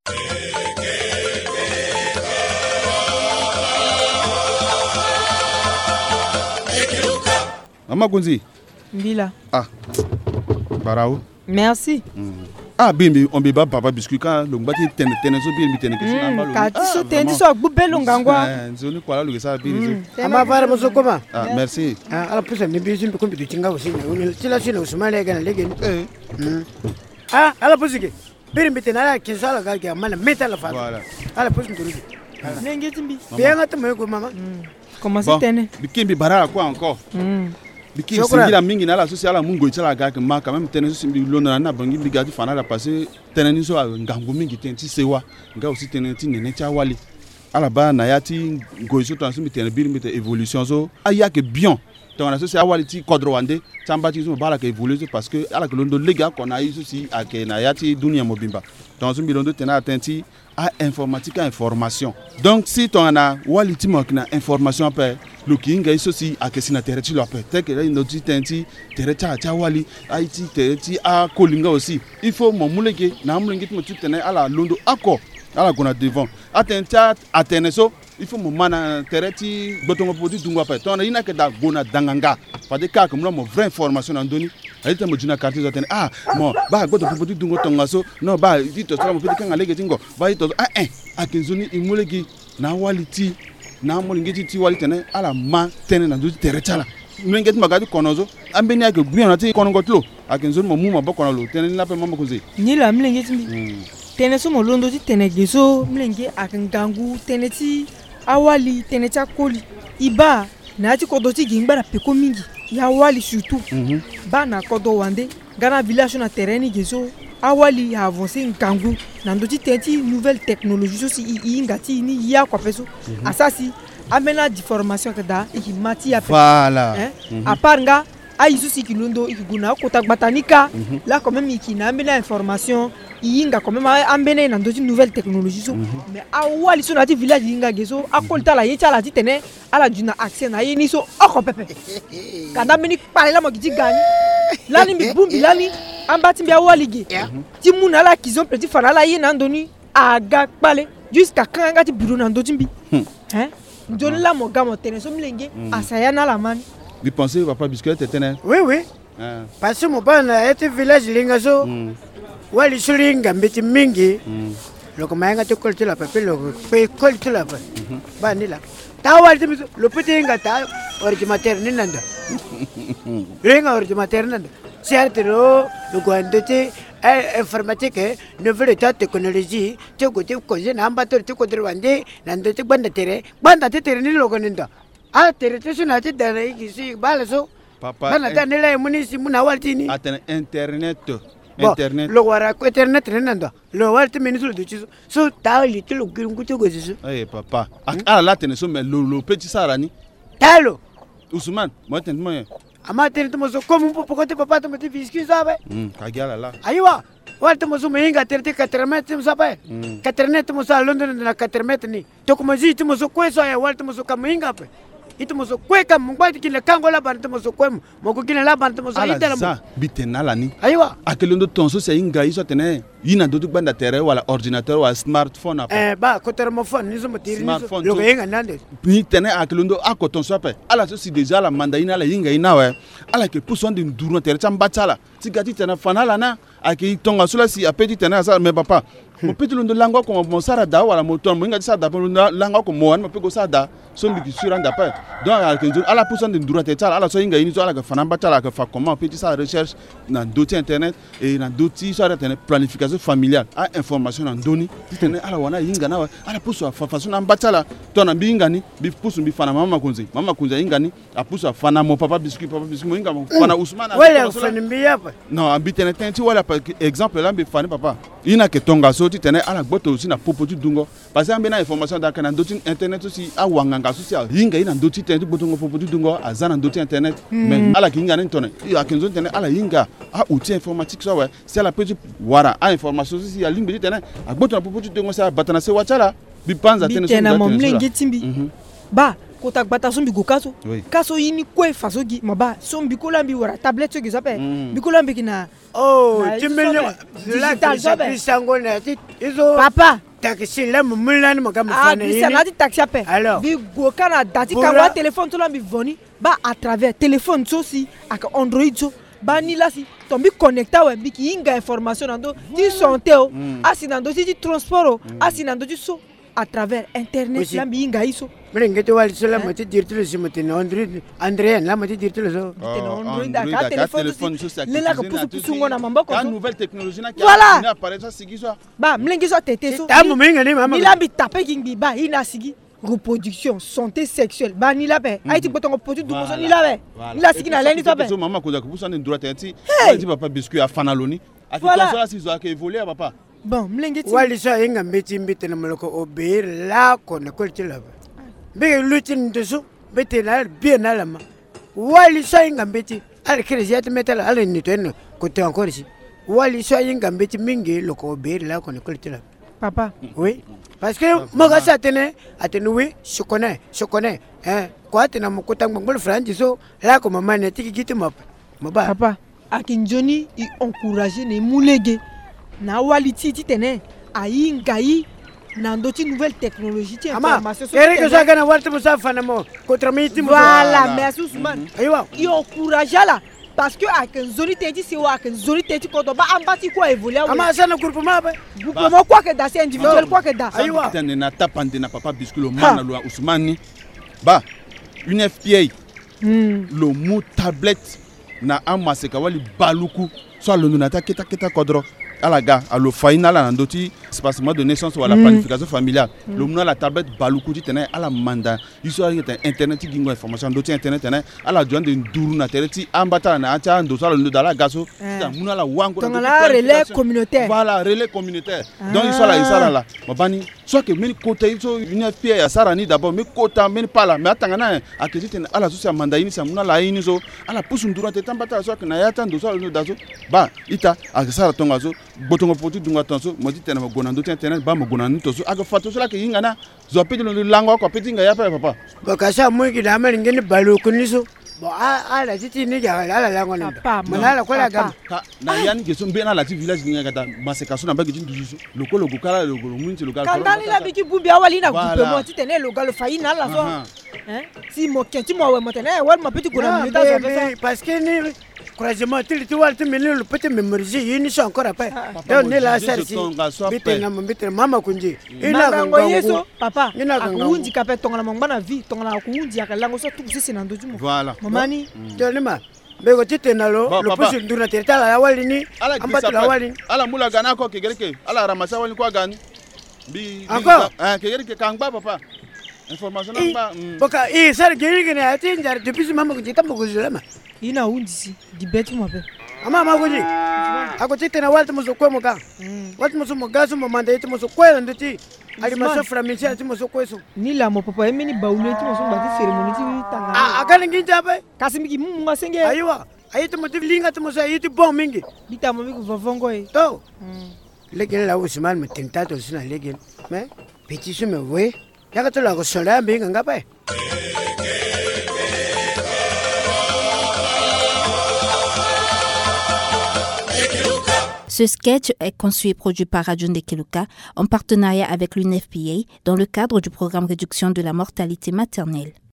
Maman Gonzi. Bila. Ah. Barao. Merci. Ah bimbi on biba papa biscuit quand le mbati tene so bimbi tene que ça mbalo. Ka ti so tene so gbubelo ngangwa. Nzoni kwa lu sa bimbi. Ama fara muso koma. Ah merci. Ala pusa ni bisin ko mbi tinga usini. Sila sila usmane gana legen. Ala pusi ke. Bimbi tene ala kinsala ga ga mana meta la fara. Voilà. Ala pusi nduri. Nenge timbi. Bien ngata mo ko mama. Comment c'est tene? Bikimbi bara quoi encore? Biki singira mingi na la sociale mungo itala ga ma quand même tene so simbi lona na bangi bigati fana la passer tene ni so ngangu mingi tenti sewa nga aussi tene ti nene cha wali ala ba na yati goiso transmi tene bir mete évolution so aya que bien donc la sociale wali ti kodro wande tamba ti so bala que évoluer parce que ala que londo lega qu'on a eu aussi a que na yati dunia mobimba donc so londo tene atenti à informatique à information donc si tu en as wali ti mokina information après le kinga iso si akesina tereti lo pe te que no ti tenti tereta cha wali IT tereti a kolinga aussi il faut mon muleke na mulenge ti mo tu tene ala londo ako ala gona devant atenta ateneso il faut mon mana tereti botongo podi dungwa pe ton ina ke da gona danganga pa de ka comme mo vraie information andoni ali te mo jina carte zo tene mo ba goto podi dungo tonga so no ba dito so mo pedi kanga lege tingo ba ito akenzoni imuleki na wali ti na mo ngeti ti wali tene ala ma tene na do terechala ngeti magadi konozo ambeni ake gbion na ti konongotlo akenzo mo muma bokono lo tene na pe mama kuze ni la mlenge timbi tene so mo londo ti tene geso mlenge akangangu tene ti awali tene cha koli iba na ti kodo ti gingbara peko mingi ya wali surtout ba na kodo wande gana village na terrain geso awali a avancé ngangu na ndo ti tenti nouvelle technologie so si ingati ni ya kwa peso asasi amena di formation kada ikimati ya voilà à part nga aisu si kilundo ikiguna ko tagbatanika là quand même ikina amena information inga quand même ambene na ndo ti nouvelle technologie so mais awali so na ti village inga geso akolta la yecha la ti tene ala juna accès na yini so oko pepe kada meni palela mo giti gani lani mi bumbi lani ambati mbia walige ti muna la kizon petit fana la yina ndoni aga pale jusqu'à quand ngati bureau na ndo timbi John la mo gamo tene so mlenge asaya na la mani. Vous pensez papa biscuit tene? Oui oui. Parce que mon bana était village linga so. Wali sulinga mbiti mingi. Loko mayenga to kolti la pape loko pe kolti la pa. Banila. Ta wali timi lo pete nga ta ordinateur ni nanda. Linga ordinateur nanda. Certes lo gwandete informatique nouvelle technologie te côté cause na ambato te côté wande nando te banda tere ni logo ninda tere te suna te dana ikisi balaso papa bana dana la munisi muna waltini atene internet lo wara ko internet nanda lo walti miniso do chiso so tali te lo girungu te goziso papa la tene so me lo petit sarani talo Ousmane moi tene moi ama tere te moso comme pourquoi te papa te meti biscuit sabe kagala la aiwa walta moso menga tere te 4 mètres sabe 4 mètres moso London na 4 mètres ni to kuma ji te moso kweso ya walta moso kaminga pe ito moso kweka mungwati kile kango la bante moso kwem moko kile la bante moso itala mo bitena la ni aiwa akelondo tonso se inga iso tene yina do banda tere wala ordinateur wala smartphone apa ba ko thermophone ni so motiri ni so lo yenga nande ni tene akelondo akoton so pe ala so si déjà la mandaina la yinga ina we ala ke puso ndi nduru tere chamba chala tigati tene fanala na aki tonga sula si apeti tene sa me papa mo petit londo langwa ko mo sarada wala mo ton mo inga sada po langwa ko mo an mo pego sada so mbi suranda pa donc ala puso ndi nduru tere chala ala so inga ini so ala ka fanamba chala ka fa comment petit sa recherche na doti internet et na doti so tene planification familiale a information en doni tene ala wana yinga na ala puso façon na mbatala to na binga ni bi puso bi fana mama kunzi yinga ni a puso fana mo papa biscuit mo yinga mo fana Ousmane wala fana mbiya pa non ambitene tenti wala par exemple là bi fana papa ina ke tonga so tene ala gboto aussi na popo tu dungo parce que ambena information da kana doti internet aussi a wanganga social yinga ina doti tenti botongo popo tu dungo azana doti internet mais ala kinga ni tone ya kenzo tene ala yinga a outil informatique so ouais c'est la petite wara a information aussi ya limbi tene agboto na popo tu dungo sa batana se wachala bi panza tene so tena mo mlenge timbi ba kota gbata so mbi gokaso Oui. kaso yini kwe faso gi maba so mbi kolambi wara tablette so gi sape mbi kolambi kina Oh, Na, tu iso me sobe. Digital sobe. Kristango na ti izo papa taxi la mumulani makama ah fana bisa na ti taxi ape Alors. bi goka na dati Bora. ka wa téléphone to lambi voni ba à travers téléphone so si aka Android so ba ni la si to mbi connecta we bi ki inga information nando ti santé o asi nando ti transport o asi nando ti so à travers internet Aussi. lambi inga iso mrenge to wali sala mati dirtulo simati na André la mati dirtulo so Android aka téléphone so lela ka pusu ngona mamboko Ka so nouvelle technologie na Voilà. qui apparaît ça sigi so. ba mlengi so tete so ta mumenga ni mama Milambi tapé kingi ba ina sigi reproduction santé sexuelle ba ni labe aiti botongo produit du moso ni labe ni la sigi na lendi to be So maman ko ku so ne droit ti. Hey. Dit papa biscuit a fanaloni. A Voilà. voilà. Si zo a évoluer papa. bon mlengi ti wali so inga mbeti mbete na moloko obeir la ko na kolti la be lutin de so bete na bien na la ma wali so inga mbeti al krejat metal al ni to en ko te encore si wali so inga mbeti mingi loko obeir la ko na kolti la papa oui parce que moga sa tene atene oui je connais hein quoi tena mokota ngol franji so la ko mama ne tiki gitu mapa maba papa akinjoni i encourager ne mulege na wali ti tene ayi ngai na ndoti nouvelle technologie ti ama information so ere ko sa kana warta musa fana mo contre miti mo voilà merci Ousmane aywa i encourager la parce que akinzoni te ti se wa akinzoni te ti ko do ba ambati ko évoluer ama sana groupe mabe groupement quoi que da c'est individuel quoi que da Aywa. Tende na tapante na papa biscuit lo mana lo Ousmane. Ba une FPA le mot tablette na amaseka wali baluku so lo na ta kita kodro alaga alo faina la ndoti espacement de naissance ou la planification familiale le mot la tablette baluku ti tene ala manda iso ari internet ti gingo information ndoti internet tene ala joindre nduru na tereti ambata na acha ndo so lo dala gaso ta muna la wango donc la relais communautaire voilà relais communautaire donc iso la mabani soit que meni kota iso une FPA ya sara ni d'abord mais kota meni pala mais atanga na akizite ala so manda ini sa muna la ini so ala pusu nduru te tambata so que na yata ndo so lo daso ba ita akisara tonga so botongo poti dunga tonso modi tena magona ndo internet ba magona ndo so aga fato so la ke yingana zo pedi lo lango ko pedi nga ya papa bakasa mwiki da mari ngeni balu kuniso bo ala titi ni ja ala lango na Papa, manala ko la gam ka na yani ke so mbena la ti village nga kata maseka so na ba ke tindu so lokolo gokala lokolo munti lokala kandani la biki bumbi awali na Voilà. groupement ti tene lo galo faina la so hein si mo kenti mo we mo tene wal ma petit gona Ah, mi da so mais parce que ni croisement tu vois tu me le peut mémoriser yini so encore après donc ni la serci bite na mbite mama kunji ina nango yeso papa Ina gangango. akuunji kape tonga na mongba vie tonga na akuunji akalango so tu sisi na ndoju mo voilà mamani Tolima bego titena lo Bon, lo papa. pusu nduna teta la wali ni ala ambatu la wali ala mula gana ko kegereke ala ramasa wali ko gani bi Encore? kegereke kangba papa information Eh, ba boka sar giri gina ati njar depuis mama kunji tambo kuzulama ina unji si di betu mo be ama ma kunji ako titena walta muso ko moka walta muso moga so mo manda iti muso ko nditi ali maso framisi ati muso ko so ni la mo papa emini baule ti mo so ba ti cérémonie ti tanga akana nginja ba kasi miki mu nga senge aywa ayiti mo tivlinga ti muso ayiti bon mingi bita mo miki vovongo e to legel la Ousmane me tentato sina legel mais petit so me we yaka to la ko sola mbinga ngapa Ce sketch est conçu et produit par Radio Ndekeluka en partenariat avec l'UNFPA dans le cadre du programme Réduction de la mortalité maternelle.